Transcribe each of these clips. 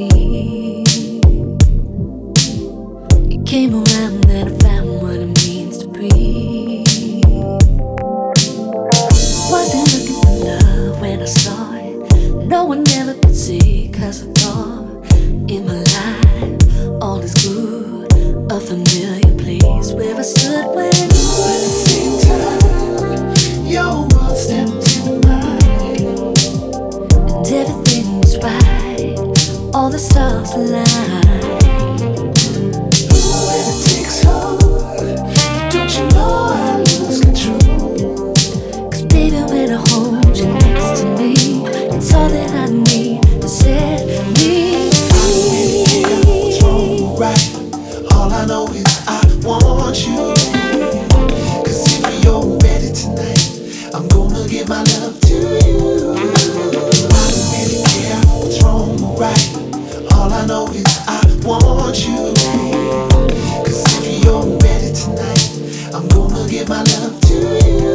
me. You came around and I found what it means to breathe. Wasn't looking for love when I saw it. No one ever could see, 'cause I thought in my life all is good. A familiar place where I stood when but at the same time, your world stepped into mine, and everything was right. All the stars aligned. when it takes hold, don't you know I lose control? 'Cause baby, when I hold you next to me, it's all that I need to set me free. What's wrong or right? All I know is I want you. 'Cause if you're ready tonight, I'm gonna give my love to you. I don't really care what's wrong or right. All I know is I want you. 'Cause if you're ready tonight, I'm gonna give my love to you.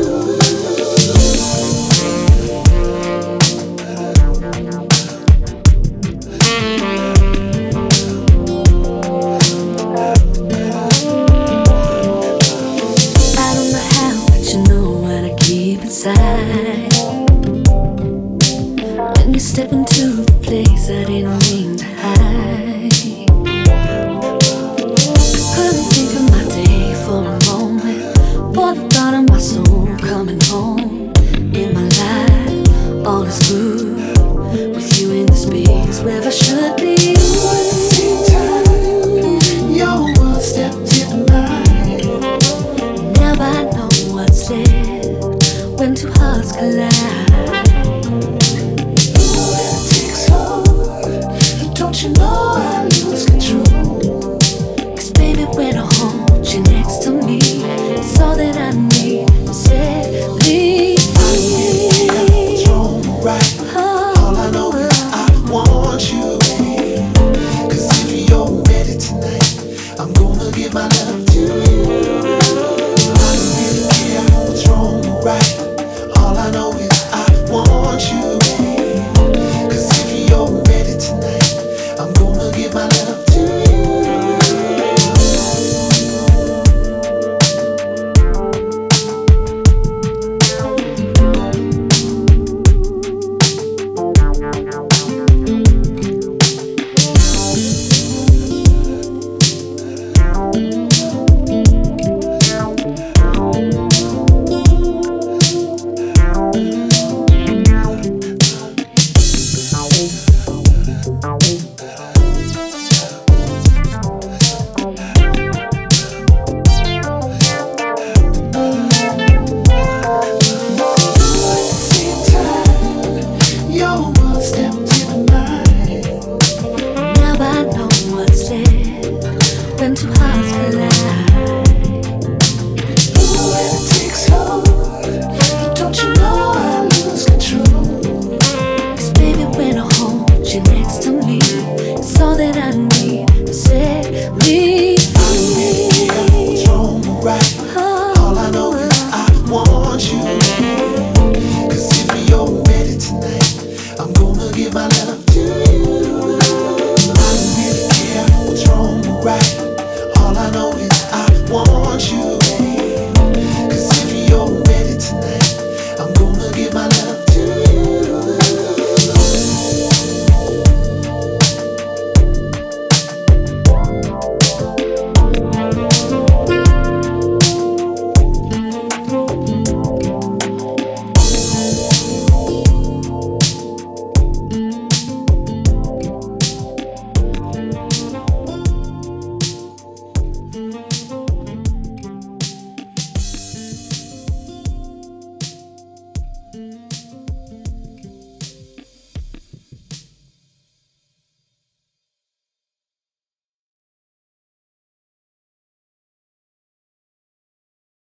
When you step into the place I didn't mean to hide, I couldn't think of my day for a moment. For the thought of my soul coming home. In my life, all is good with you in the space where I should be. But at the same time, your world stepped into mine. Now I know what's left when two hearts collide. Don't you know I lose control? 'Cause baby, when I hold you next to me, it's all that I need to set me free. What's wrong or right? All I know is I want you. 'Cause if you're ready tonight, I'm gonna give my love to you. I don't really care what's wrong or right. All I know is I want you. 'Cause if you're ready tonight, I'm gonna give my love to you. Your world stepped into mine. Now I know what's left when two hearts collide.